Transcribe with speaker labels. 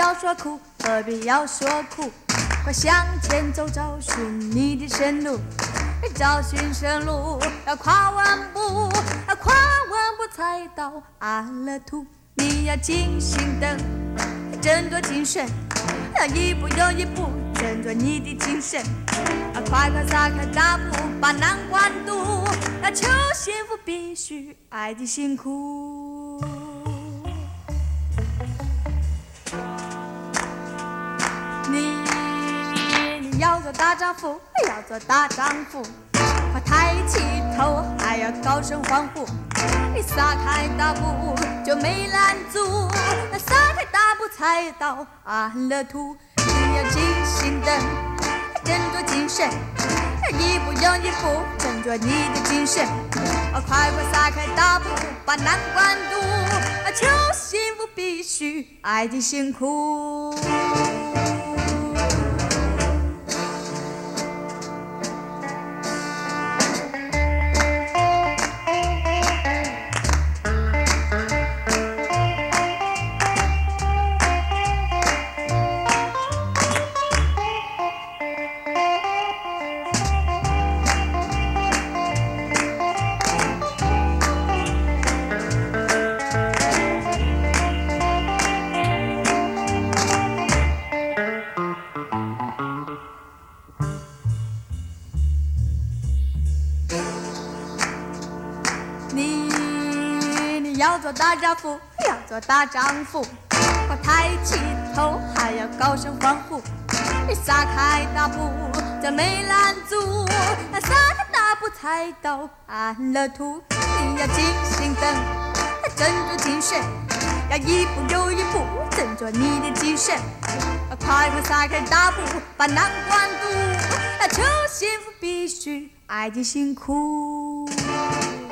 Speaker 1: 要说苦，何必要说苦？快向前走，找寻你的生路，找寻生路，要跨万步，要跨万步才到安乐土。你要精心的振作精神，要一步又一步振作你的精神，要快快撒开大步把难关渡，要求幸福必须爱的辛苦。你要做大丈夫，要做大丈夫，快抬起头，还要高声欢呼。你撒开大步就没拦阻，那撒开大步才到安乐土。你要精心的振作精神，一步又一步振作你的精神，快快撒开大步把难关渡，求幸福必须爱的辛苦。你要做大丈夫，要做大丈夫，快抬起头，还要高声欢呼。你撒开大步就没拦阻，那撒开大步才到安乐土。你要精心的振作精神，要一步又一步振作你的精神，快快撒开大步把难关渡，求幸福必须爱的辛苦。